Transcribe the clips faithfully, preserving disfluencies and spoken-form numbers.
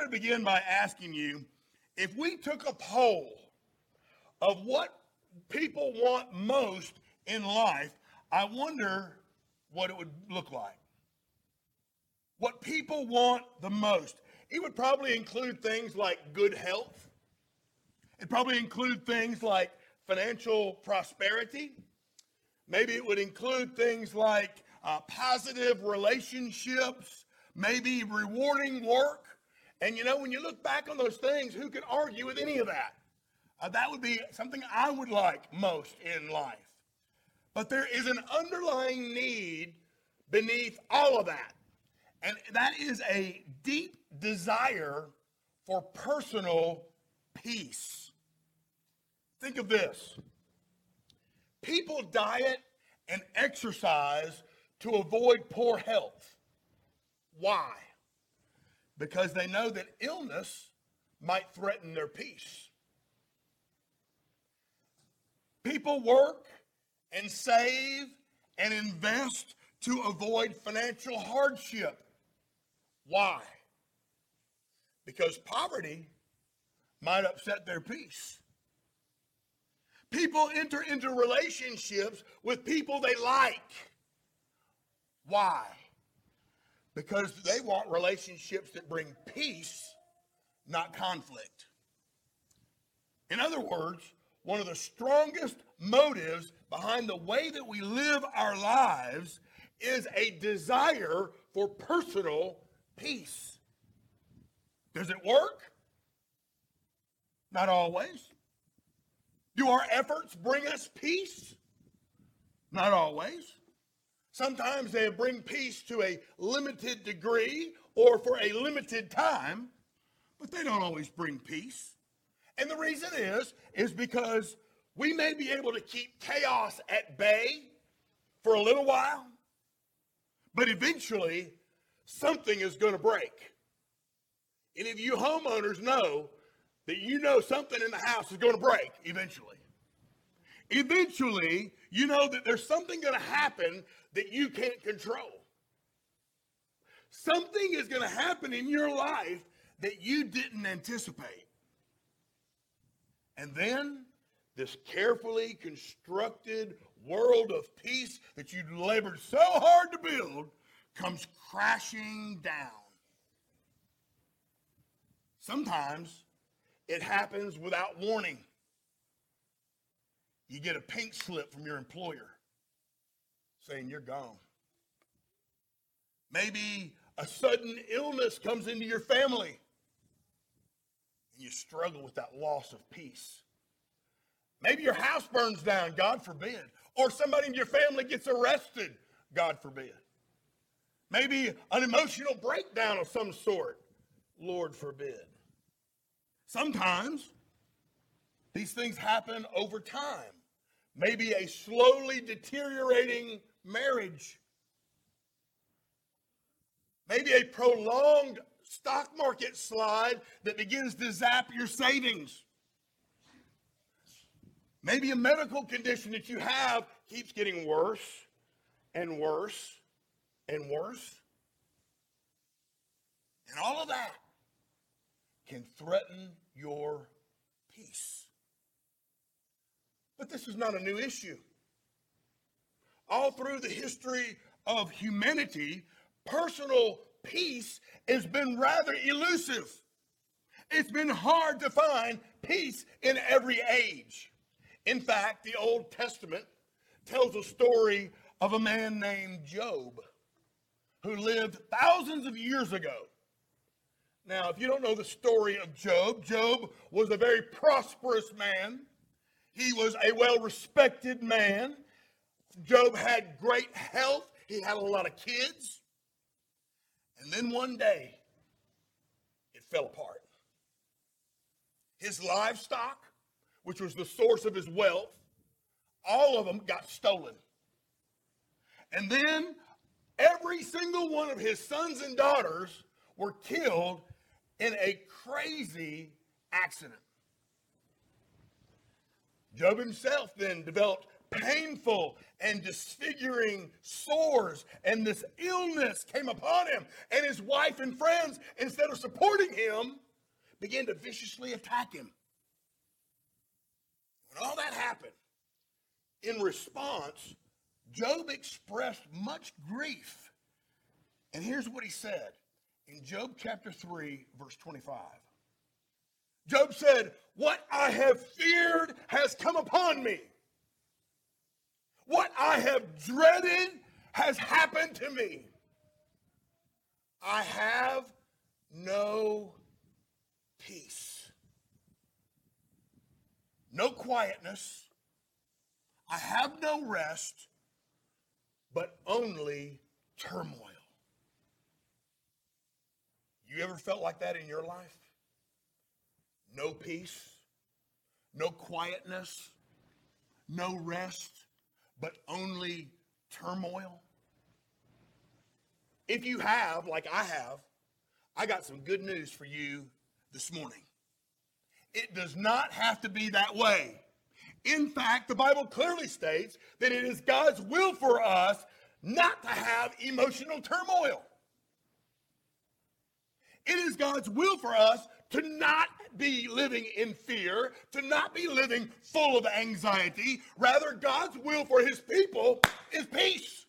to begin by asking you, if we took a poll of what people want most in life, I wonder what it would look like. What people want the most. It would probably include things like good health. It'd probably include things like financial prosperity. Maybe it would include things like uh, positive relationships, maybe rewarding work. And you know, when you look back on those things, who can argue with any of that? Uh, that would be something I would like most in life. But there is an underlying need beneath all of that. And that is a deep desire for personal peace. Think of this. People diet and exercise to avoid poor health. Why? Because they know that illness might threaten their peace. People work and save and invest to avoid financial hardship. Why? Because poverty might upset their peace. People enter into relationships with people they like. Why? Because they want relationships that bring peace, not conflict. In other words, one of the strongest motives behind the way that we live our lives is a desire for personal peace. Does it work? Not always. Do our efforts bring us peace? Not always. Sometimes they bring peace to a limited degree or for a limited time, but they don't always bring peace. And the reason is, is because we may be able to keep chaos at bay for a little while, but eventually something is going to break. Any of you homeowners know that you know something in the house is going to break eventually. Eventually, you know that there's something going to happen that you can't control. Something is going to happen in your life that you didn't anticipate. And then this carefully constructed world of peace that you labored so hard to build comes crashing down. Sometimes it happens without warning. You get a pink slip from your employer saying you're gone. Maybe a sudden illness comes into your family and you struggle with that loss of peace. Maybe your house burns down, God forbid, or somebody in your family gets arrested, God forbid. Maybe an emotional breakdown of some sort, Lord forbid. Sometimes these things happen over time. Maybe a slowly deteriorating marriage. Maybe a prolonged stock market slide that begins to zap your savings. Maybe a medical condition that you have keeps getting worse and worse and worse. And all of that can threaten your peace. But this is not a new issue. All through the history of humanity, personal peace has been rather elusive. It's been hard to find peace in every age. In fact, the Old Testament tells a story of a man named Job who lived thousands of years ago. Now, if you don't know the story of Job, Job was a very prosperous man. He was a well-respected man. Job had great health. He had a lot of kids. And then one day, it fell apart. His livestock, which was the source of his wealth, all of them got stolen. And then every single one of his sons and daughters were killed in a crazy accident. Job himself then developed painful and disfiguring sores, and this illness came upon him. And his wife and friends, instead of supporting him, began to viciously attack him. When all that happened, in response, Job expressed much grief. And here's what he said in Job chapter three, verse twenty-five. Job said, "What I have feared has come upon me. What I have dreaded has happened to me. I have no peace, no quietness. I have no rest, but only turmoil." You ever felt like that in your life? No peace, no quietness, no rest, but only turmoil? If you have, like I have, I got some good news for you this morning. It does not have to be that way. In fact, the Bible clearly states that it is God's will for us not to have emotional turmoil. It is God's will for us to not be living in fear, to not be living full of anxiety. Rather, God's will for his people is peace.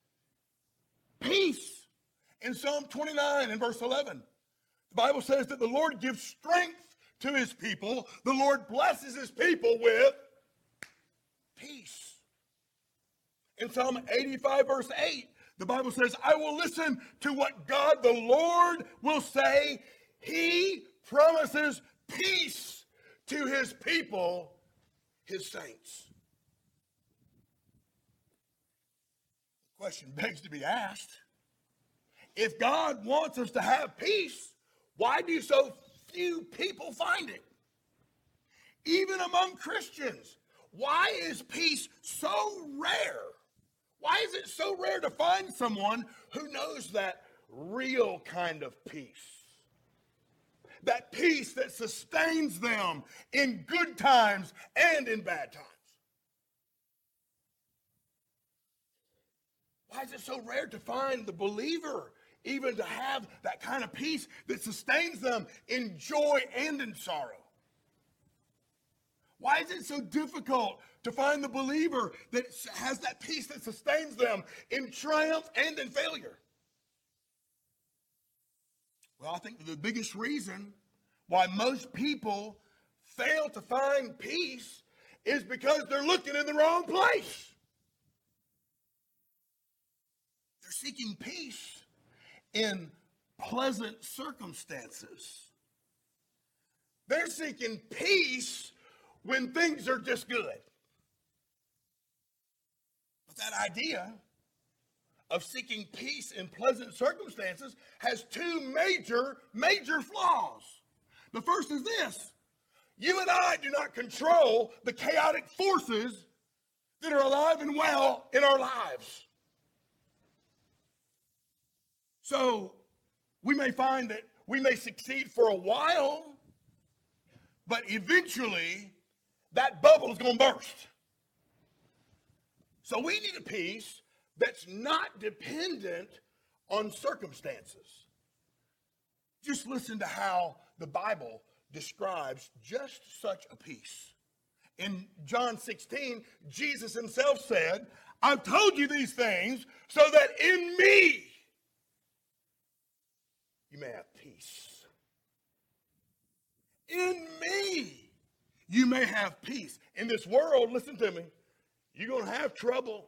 Peace. In Psalm twenty-nine and verse eleven, the Bible says that the Lord gives strength to his people. The Lord blesses his people with peace. In Psalm eighty-five verse eight, the Bible says, "I will listen to what God the Lord will say. He promises peace to his people, his saints." The question begs to be asked, if God wants us to have peace, why do so few people find it? Even among Christians, why is peace so rare? Why is it so rare to find someone who knows that real kind of peace? That peace that sustains them in good times and in bad times. Why is it so rare to find the believer even to have that kind of peace that sustains them in joy and in sorrow? Why is it so difficult to find the believer that has that peace that sustains them in triumph and in failure? Well, I think the biggest reason why most people fail to find peace is because they're looking in the wrong place. They're seeking peace in pleasant circumstances. They're seeking peace when things are just good. But that idea of seeking peace in pleasant circumstances has two major, major flaws. The first is this: you and I do not control the chaotic forces that are alive and well in our lives. So we may find that we may succeed for a while, but eventually that bubble is going to burst. So we need a peace that's not dependent on circumstances. Just listen to how the Bible describes just such a peace. In John sixteen, Jesus himself said, "I've told you these things so that in me you may have peace." In me you may have peace. In this world, listen to me, you're going to have trouble.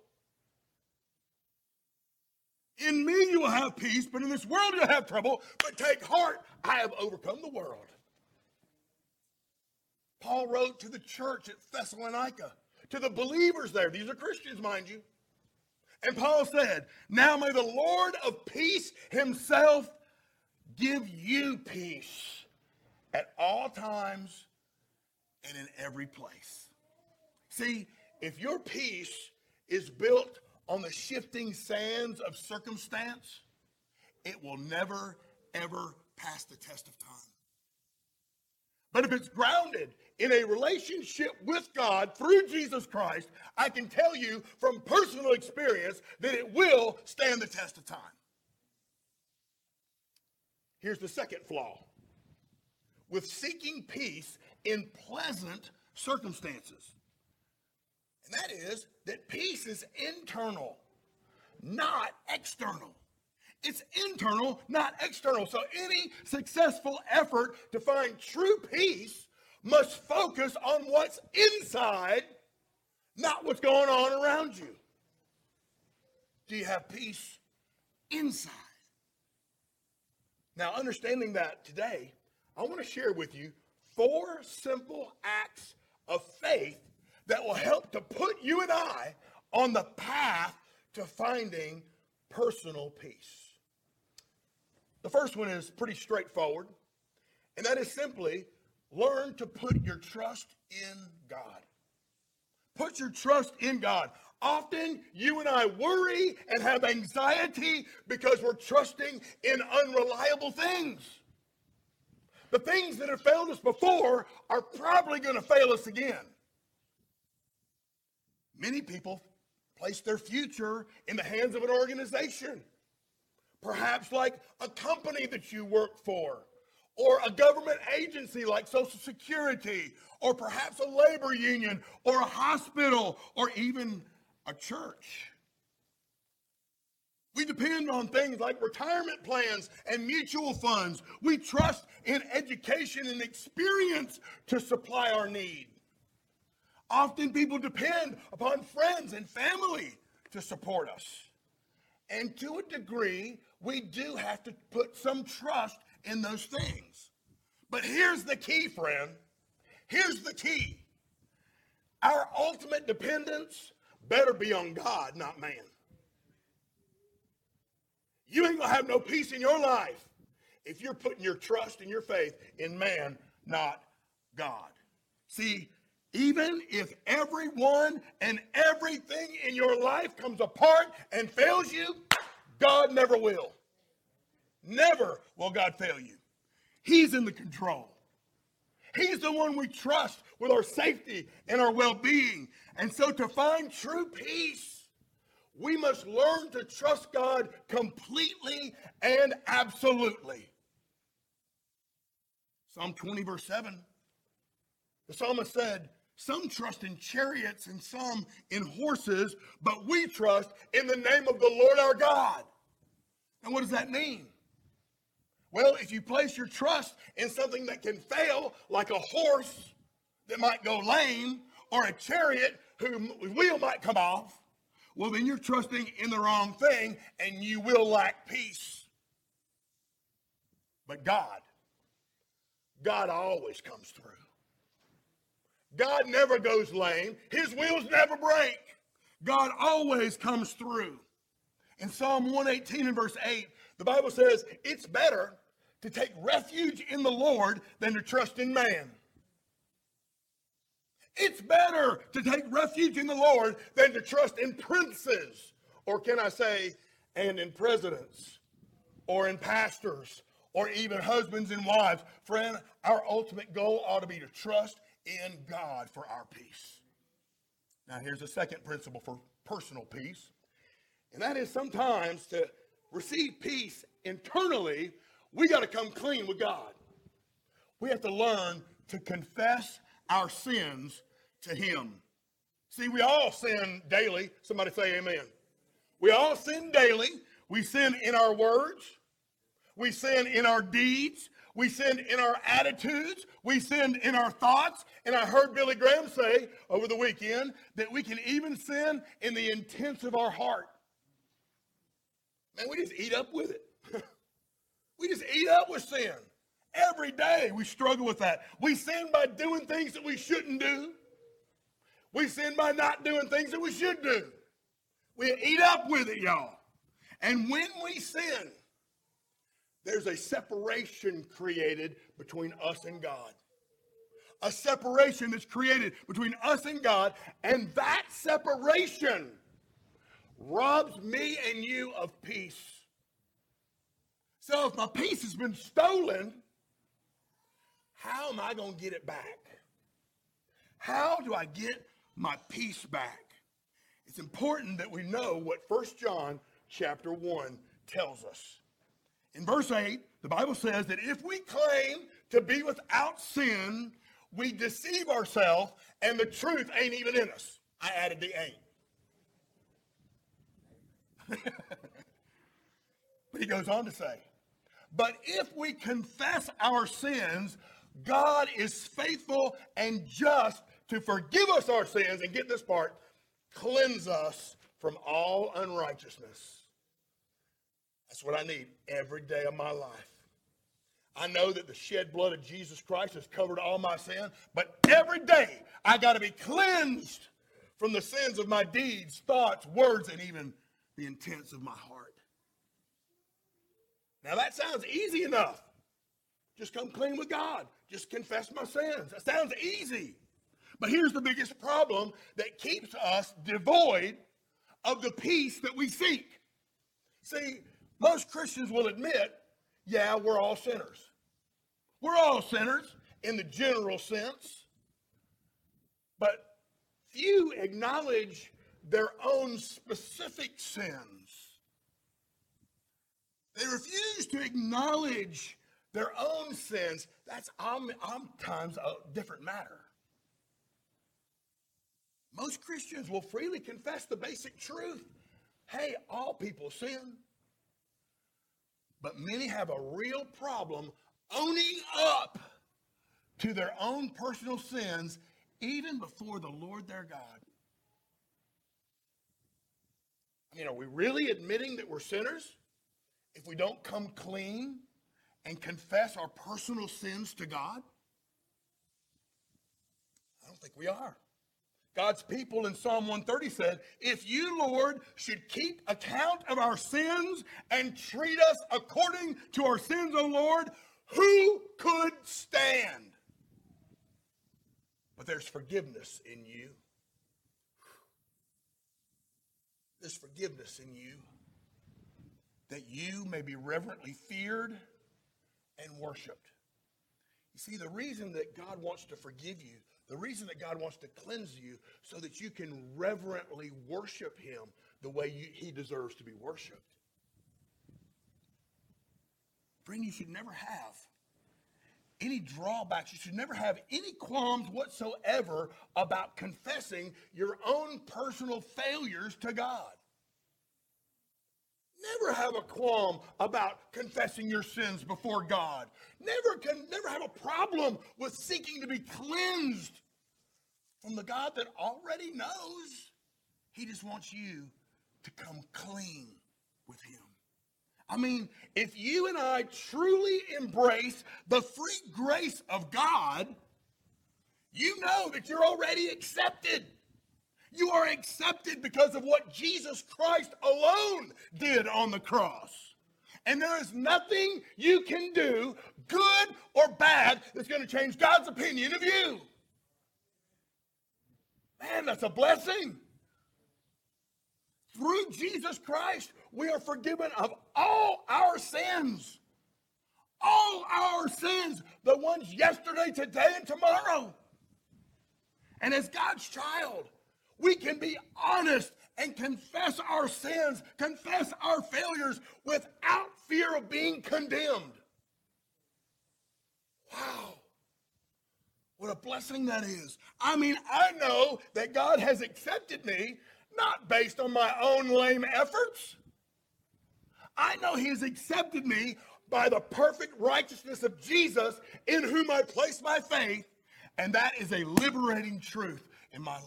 In me you will have peace, but in this world you'll have trouble. But take heart, I have overcome the world. Paul wrote to the church at Thessalonica, to the believers there. These are Christians, mind you. And Paul said, "Now may the Lord of peace himself give you peace at all times and in every place." See, if your peace is built on the shifting sands of circumstance, it will never, ever pass the test of time. But if it's grounded in a relationship with God through Jesus Christ, I can tell you from personal experience that it will stand the test of time. Here's the second flaw. With seeking peace in pleasant circumstances. And that is that peace is internal, not external. It's internal, not external. So any successful effort to find true peace must focus on what's inside, not what's going on around you. Do you have peace inside? Now, understanding that today, I want to share with you four simple acts of faith that will help to put you and I on the path to finding personal peace. The first one is pretty straightforward, and that is simply learn to put your trust in God. Put your trust in God. Often you and I worry and have anxiety because we're trusting in unreliable things. The things that have failed us before are probably going to fail us again. Many people place their future in the hands of an organization. Perhaps like a company that you work for, or a government agency like Social Security, or perhaps a labor union, or a hospital, or even a church. We depend on things like retirement plans and mutual funds. We trust in education and experience to supply our need. Often people depend upon friends and family to support us. And to a degree, we do have to put some trust in those things. But here's the key, friend. Here's the key. Our ultimate dependence better be on God, not man. You ain't going to have no peace in your life if you're putting your trust and your faith in man, not God. See, even if everyone and everything in your life comes apart and fails you, God never will. Never will God fail you. He's in the control. He's the one we trust with our safety and our well-being. And so to find true peace, we must learn to trust God completely and absolutely. Psalm twenty, verse seven, the psalmist said, some trust in chariots and some in horses, but we trust in the name of the Lord our God. And what does that mean? Well, if you place your trust in something that can fail, like a horse that might go lame, or a chariot whose wheel might come off, well, then you're trusting in the wrong thing, and you will lack peace. But God, God always comes through. God never goes lame. His wheels never break. God always comes through. In Psalm one eighteen and verse eight, the Bible says, it's better to take refuge in the Lord than to trust in man. It's better to take refuge in the Lord than to trust in princes, or can I say, and in presidents, or in pastors, or even husbands and wives. Friend, our ultimate goal ought to be to trust in God for our peace. Now, here's a second principle for personal peace, and that is sometimes to receive peace internally, we got to come clean with God. We have to learn to confess our sins to him. See, we all sin daily. Somebody say amen. We all sin daily. We sin in our words. We sin in our deeds. We sin in our attitudes. We sin in our thoughts. And I heard Billy Graham say over the weekend that we can even sin in the intents of our heart. Man, we just eat up with it. We just eat up with sin. Every day we struggle with that. We sin by doing things that we shouldn't do. We sin by not doing things that we should do. We eat up with it, y'all. And when we sin, there's a separation created between us and God. A separation that's created between us and God, and that separation robs me and you of peace. So if my peace has been stolen, how am I going to get it back? How do I get my peace back? It's important that we know what First John chapter one tells us. In verse eight, the Bible says that if we claim to be without sin, we deceive ourselves and the truth ain't even in us. I added the ain't. But he goes on to say, but if we confess our sins, God is faithful and just to forgive us our sins, and get this part, cleanse us from all unrighteousness. That's what I need every day of my life. I know that the shed blood of Jesus Christ has covered all my sin, but every day I got to be cleansed from the sins of my deeds, thoughts, words, and even the intents of my heart. Now that sounds easy enough. Just come clean with God. Just confess my sins. That sounds easy. But here's the biggest problem that keeps us devoid of the peace that we seek. See, most Christians will admit, yeah, we're all sinners. We're all sinners in the general sense. But few acknowledge their own specific sins. They refuse to acknowledge their own sins. That's oftentimes a different matter. Most Christians will freely confess the basic truth. Hey, all people sin. But many have a real problem owning up to their own personal sins even before the Lord their God. I mean, are we really admitting that we're sinners if we don't come clean and confess our personal sins to God? I don't think we are. God's people in Psalm one thirty said, if you, Lord, should keep account of our sins and treat us according to our sins, O Lord, who could stand? But there's forgiveness in you. There's forgiveness in you that you may be reverently feared and worshiped. You see, the reason that God wants to forgive you, the reason that God wants to cleanse you, so that you can reverently worship him the way you, he deserves to be worshiped. Friend, you should never have any drawbacks. You should never have any qualms whatsoever about confessing your own personal failures to God. Never have a qualm about confessing your sins before God. Never can never have a problem with seeking to be cleansed from the God that already knows. He just wants you to come clean with him. I mean, if you and I truly embrace the free grace of God, you know that you're already accepted. You are accepted because of what Jesus Christ alone did on the cross. And there is nothing you can do, good or bad, that's going to change God's opinion of you. Man, that's a blessing. Through Jesus Christ, we are forgiven of all our sins. All our sins, the ones yesterday, today, and tomorrow. And as God's child, we can be honest and confess our sins, confess our failures without fear of being condemned. Wow. What a blessing that is. I mean, I know that God has accepted me not based on my own lame efforts. I know he has accepted me by the perfect righteousness of Jesus in whom I place my faith, and that is a liberating truth in my life.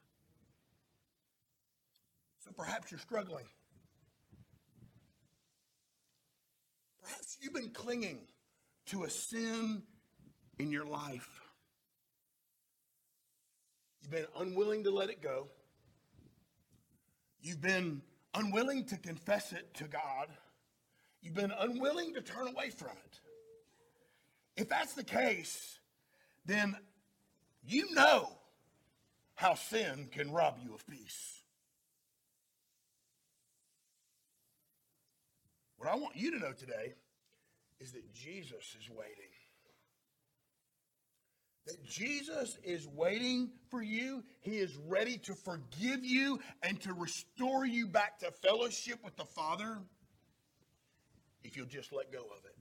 So perhaps you're struggling. Perhaps you've been clinging to a sin in your life. You've been unwilling to let it go. You've been unwilling to confess it to God. You've been unwilling to turn away from it. If that's the case, then you know how sin can rob you of peace. What I want you to know today is that Jesus is waiting. that Jesus is waiting for you. He is ready to forgive you and to restore you back to fellowship with the Father if you'll just let go of it.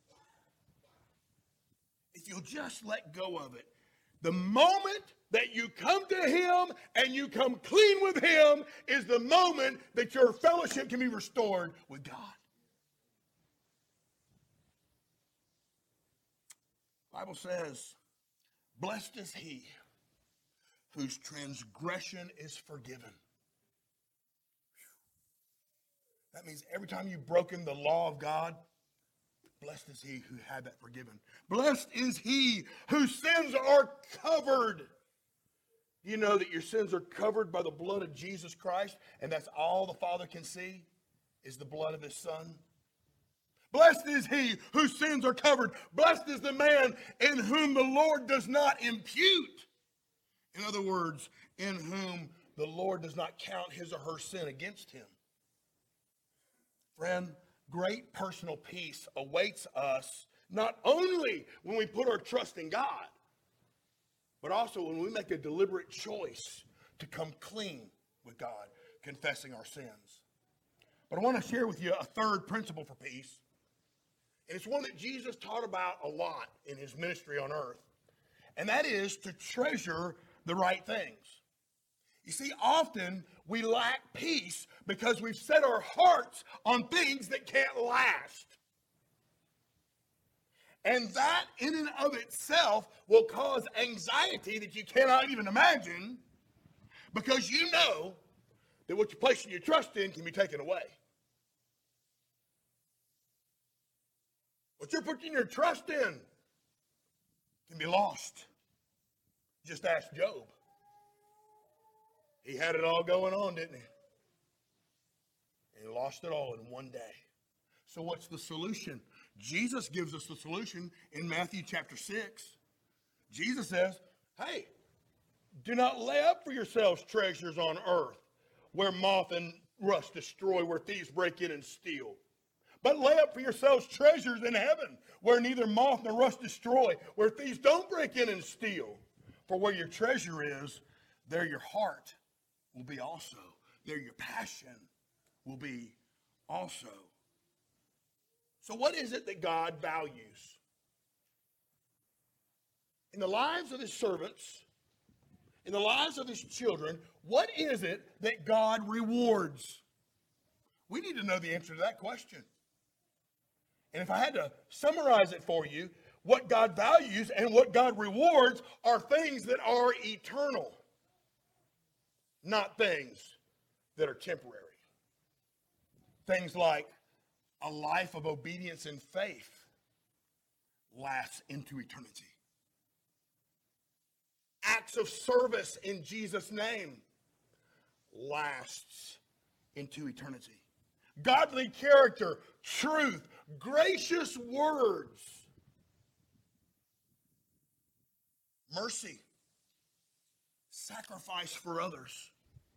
If you'll just let go of it. The moment that you come to Him and you come clean with Him is the moment that your fellowship can be restored with God. The Bible says, blessed is he whose transgression is forgiven. That means every time you've broken the law of God, blessed is he who had that forgiven. Blessed is he whose sins are covered. Do you know that your sins are covered by the blood of Jesus Christ, and that's all the Father can see is the blood of His Son? Blessed is he whose sins are covered. Blessed is the man in whom the Lord does not impute. In other words, in whom the Lord does not count his or her sin against him. Friend, great personal peace awaits us not only when we put our trust in God, but also when we make a deliberate choice to come clean with God, confessing our sins. But I want to share with you a third principle for peace. And it's one that Jesus taught about a lot in his ministry on earth. And that is to treasure the right things. You see, often we lack peace because we've set our hearts on things that can't last. And that in and of itself will cause anxiety that you cannot even imagine, because you know that what you're placing your trust in can be taken away. What you're putting your trust in can be lost. Just ask Job. He had it all going on, didn't he? And he lost it all in one day. So what's the solution? Jesus gives us the solution in Matthew chapter six. Jesus says, hey, do not lay up for yourselves treasures on earth where moth and rust destroy, where thieves break in and steal. But lay up for yourselves treasures in heaven, where neither moth nor rust destroy, where thieves don't break in and steal. For where your treasure is, there your heart will be also. There your passion will be also. So what is it that God values? In the lives of his servants, in the lives of his children, what is it that God rewards? We need to know the answer to that question. And if I had to summarize it for you, what God values and what God rewards are things that are eternal, not things that are temporary. Things like a life of obedience and faith lasts into eternity. Acts of service in Jesus' name lasts into eternity. Godly character, truth, gracious words, mercy, sacrifice for others,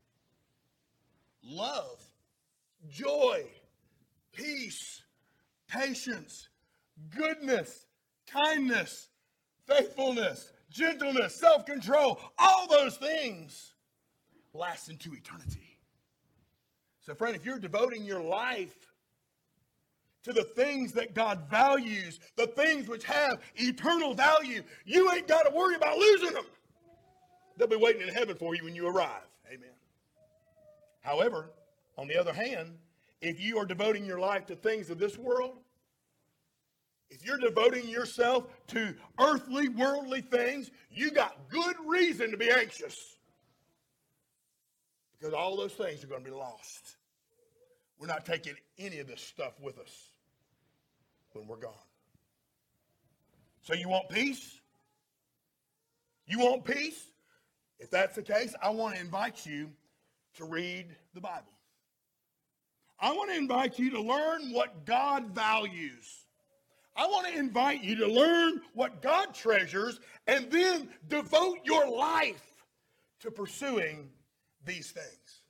love, joy, peace, patience, goodness, kindness, faithfulness, gentleness, self-control, all those things last into eternity. So friend, if you're devoting your life to the things that God values, the things which have eternal value, you ain't got to worry about losing them. They'll be waiting in heaven for you when you arrive. Amen. However, on the other hand, if you are devoting your life to things of this world, if you're devoting yourself to earthly, worldly things, you got good reason to be anxious. Because all those things are going to be lost. We're not taking any of this stuff with us when we're gone. So you want peace? You want peace? If that's the case, I want to invite you to read the Bible. I want to invite you to learn what God values. I want to invite you to learn what God treasures and then devote your life to pursuing these things.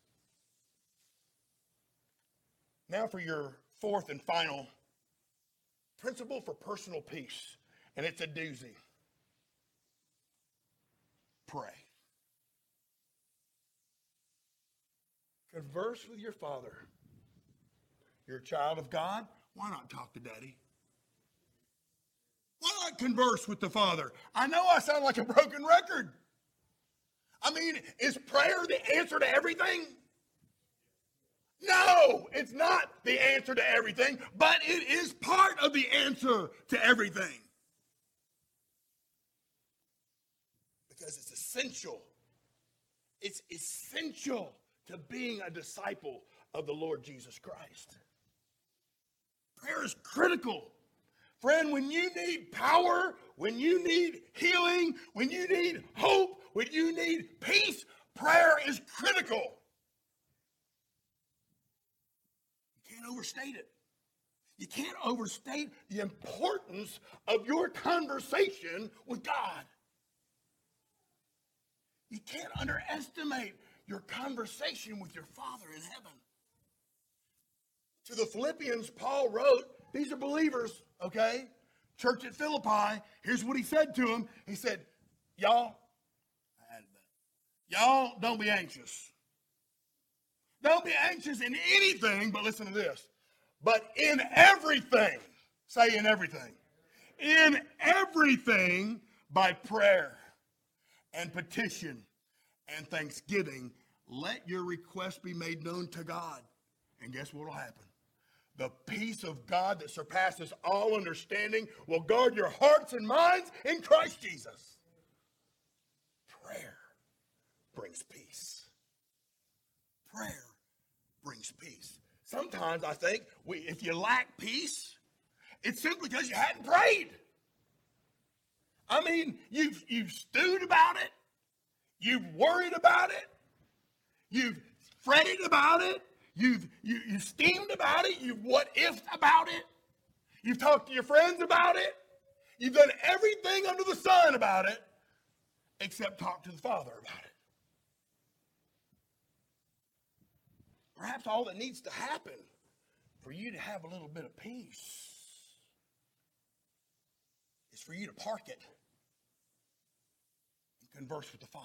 Now for your fourth and final principle for personal peace, and it's a doozy. pray. Converse with your Father. You're a child of God. Why not talk to Daddy? Why not converse with the Father? I know I sound like a broken record. I mean, is prayer the answer to everything? No, it's not the answer to everything, but it is part of the answer to everything. Because it's essential. It's essential to being a disciple of the Lord Jesus Christ. Prayer is critical. Friend, when you need power, when you need healing, when you need hope, when you need peace, prayer is critical. You can't overstate it. You can't overstate the importance of your conversation with God. You can't underestimate your conversation with your Father in heaven. To the Philippians, Paul wrote, these are believers, okay? Church at Philippi, here's what he said to them. He said, y'all, y'all don't be anxious. Don't be anxious in anything, but listen to this. But in everything, say in everything. In everything by prayer and petition and thanksgiving, let your requests be made known to God. And guess what will happen? The peace of God that surpasses all understanding will guard your hearts and minds in Christ Jesus. Prayer brings peace. Prayer brings peace. Sometimes I think we, if you lack peace, it's simply because you hadn't prayed. I mean, you've, you've stewed about it. You've worried about it. You've fretted about it. You've you, you steamed about it. You've what-ifed about it. You've talked to your friends about it. You've done everything under the sun about it except talk to the Father about it. Perhaps all that needs to happen for you to have a little bit of peace is for you to park it and converse with the Father.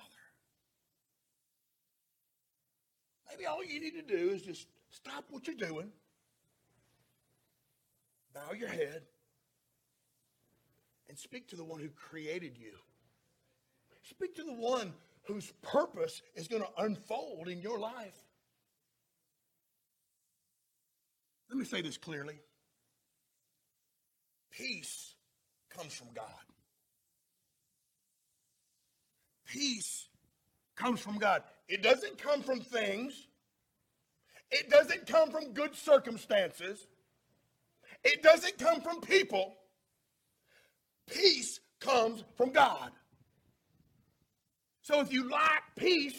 Maybe all you need to do is just stop what you're doing, bow your head, and speak to the one who created you. Speak to the one whose purpose is going to unfold in your life. Let me say this clearly. Peace comes from God. Peace comes from God. It doesn't come from things. It doesn't come from good circumstances. It doesn't come from people. Peace comes from God. So if you lack peace,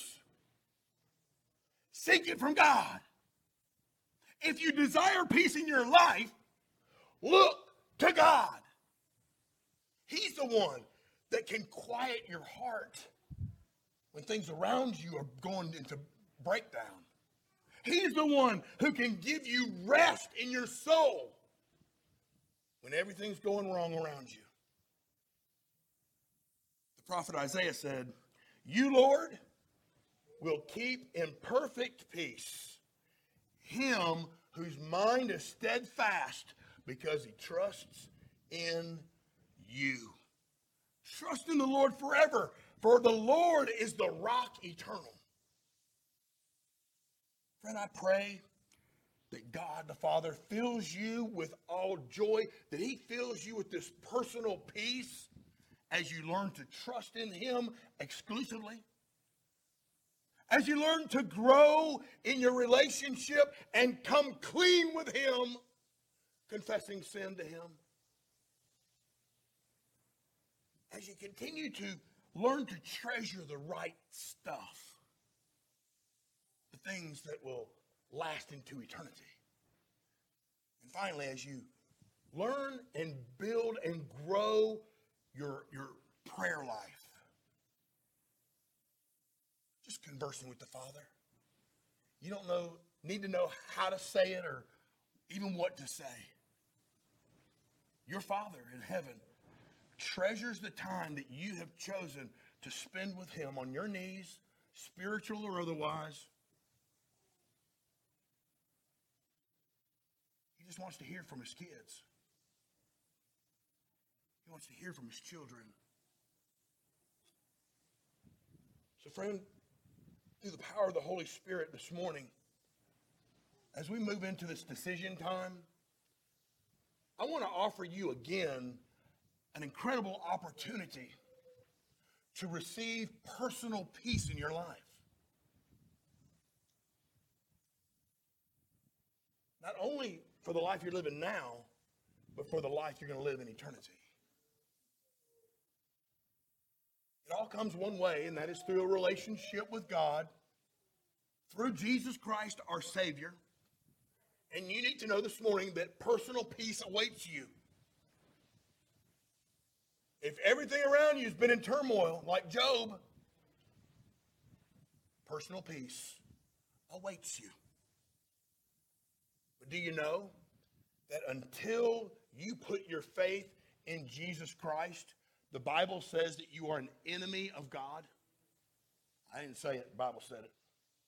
seek it from God. If you desire peace in your life, look to God. He's the one that can quiet your heart when things around you are going into breakdown. He's the one who can give you rest in your soul when everything's going wrong around you. The prophet Isaiah said, "You, Lord, will keep in perfect peace him whose mind is steadfast because he trusts in you." Trust in the Lord forever, for the Lord is the rock eternal. Friend, I pray that God the Father fills you with all joy, that he fills you with this personal peace as you learn to trust in him exclusively. As you learn to grow in your relationship and come clean with him, confessing sin to him. As you continue to learn to treasure the right stuff, the things that will last into eternity. And finally, as you learn and build and grow your, your prayer life, just conversing with the Father. You don't know, need to know how to say it or even what to say. Your Father in heaven treasures the time that you have chosen to spend with him on your knees, spiritual or otherwise. He just wants to hear from his kids. He wants to hear from his children. So, friend, through the power of the Holy Spirit this morning, as we move into this decision time, I want to offer you again an incredible opportunity to receive personal peace in your life. Not only for the life you're living now, but for the life you're going to live in eternity. It all comes one way, and that is through a relationship with God, through Jesus Christ, our Savior. And you need to know this morning that personal peace awaits you. If everything around you has been in turmoil, like Job, personal peace awaits you. But do you know that until you put your faith in Jesus Christ, the Bible says that you are an enemy of God? I didn't say it. The Bible said it.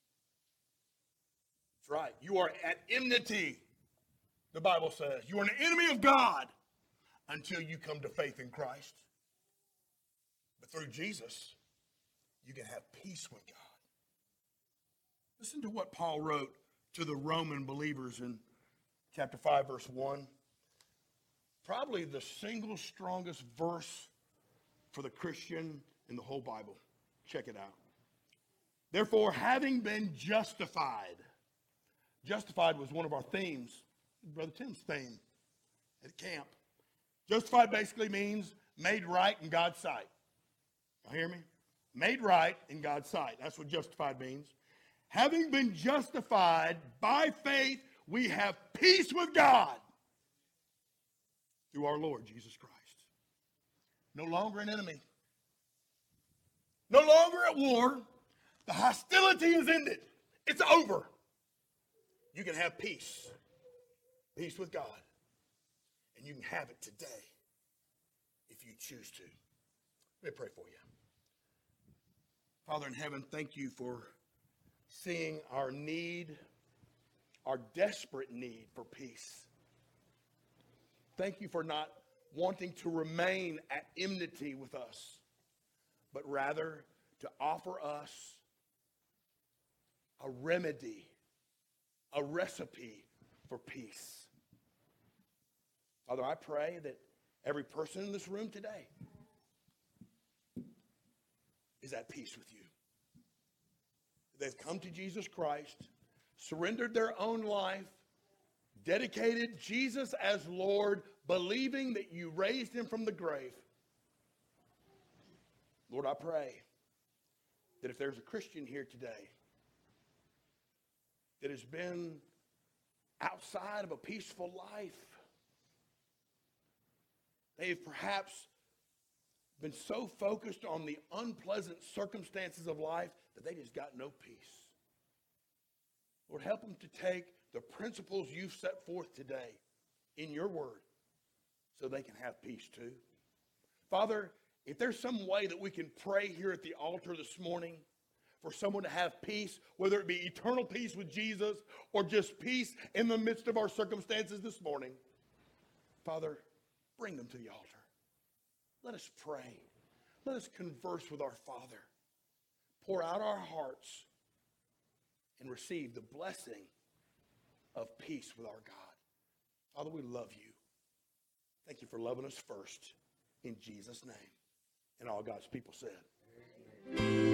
That's right. You are at enmity, the Bible says. You are an enemy of God until you come to faith in Christ. But through Jesus, you can have peace with God. Listen to what Paul wrote to the Roman believers in chapter five, verse one. Probably the single strongest verse for the Christian in the whole Bible. Check it out. Therefore, having been justified. Justified was one of our themes, Brother Tim's theme at camp. Justified basically means made right in God's sight. You hear me? Made right in God's sight. That's what justified means. Having been justified by faith, we have peace with God through our Lord Jesus Christ. No longer an enemy. No longer at war. The hostility is ended. It's over. You can have peace. Peace with God. And you can have it today if you choose to. Let me pray for you. Father in heaven, thank you for seeing our need, our desperate need for peace. Thank you for not wanting to remain at enmity with us, but rather to offer us a remedy, a recipe for peace. Father, I pray that every person in this room today is at peace with you. They've come to Jesus Christ, surrendered their own life, dedicated Jesus as Lord, believing that you raised him from the grave. Lord, I pray that if there's a Christian here today that has been outside of a peaceful life, they've perhaps been so focused on the unpleasant circumstances of life that they just got no peace. Lord, help them to take the principles you've set forth today in your word so they can have peace too. Father, if there's some way that we can pray here at the altar this morning for someone to have peace, whether it be eternal peace with Jesus or just peace in the midst of our circumstances this morning, Father, bring them to the altar. Let us pray. Let us converse with our Father. Pour out our hearts and receive the blessing of peace with our God. Father, we love you. Thank you for loving us first. In Jesus' name. And all God's people said. Amen.